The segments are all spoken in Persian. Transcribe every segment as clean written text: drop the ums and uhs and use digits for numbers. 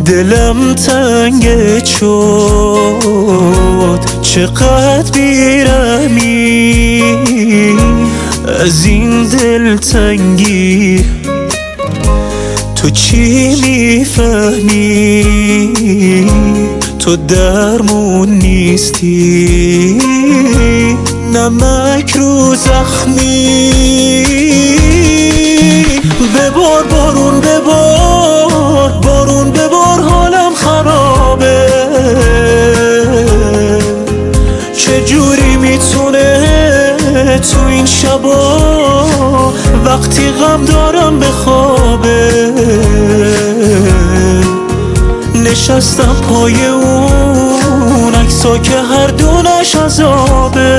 دلم تنگ شد چقدر بیرمی از این دلتنگی. تو چی میفهمی؟ تو درمون نیستی، نمک رو زخمی. ببار بارون ببار، بارون ببار، حالم خرابه. چجوری میتونه تو این شبا وقتی غم دارم بخوابه؟ نشستم پای اون عکسا که هر دونش عذابه.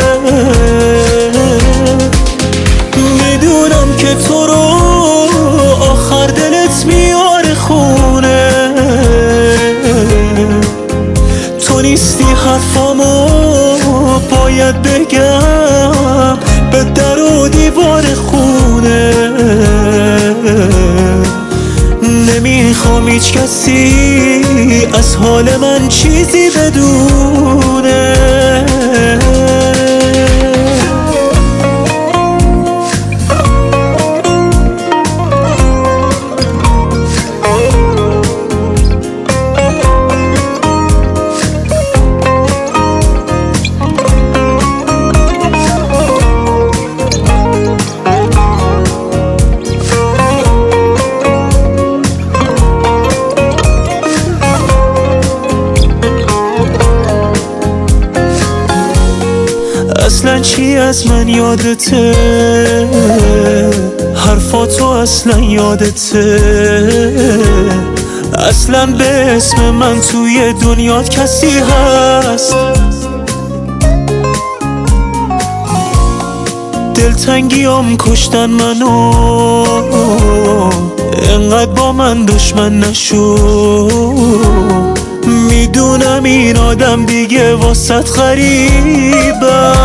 میدونم که تو رو آخر دلت میاره خونه. تو نیستی حرفامو باید بگم به در و دیوار خونه. نمیخوام هیچ کسی از حال من چیزی بدونه. اصلا چی از من یادته؟ حرفاتو اصلا یادته؟ اصلا به اسم من توی دنیات کسی هست؟ دلتنگیام کشتن منو، انقدر با من دشمن نشو. میدونم این آدم دیگه واسط غریبم.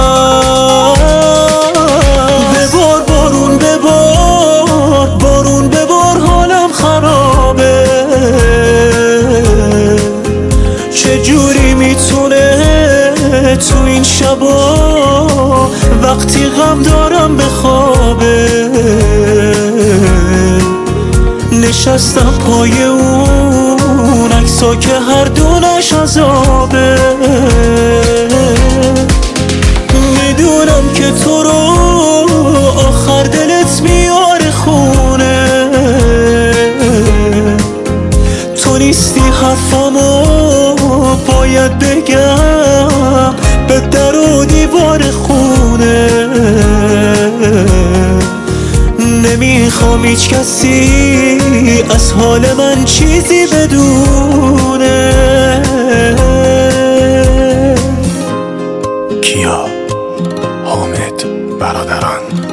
ببار بارون ببار، بارون ببار، حالم خرابه. چجوری میتونه تو این شبا وقتی غم دارم بخوابه؟ نشستم پای اون عکسا که هر دونش عذابه. میدونم که تو رو آخر دلت میاره خونه. تو نیستی حرفامو باید بگم به در و دیوار خونه. نمیخوام هیچ کسی از حال من چیزی بدونه. کیا حامد برادران.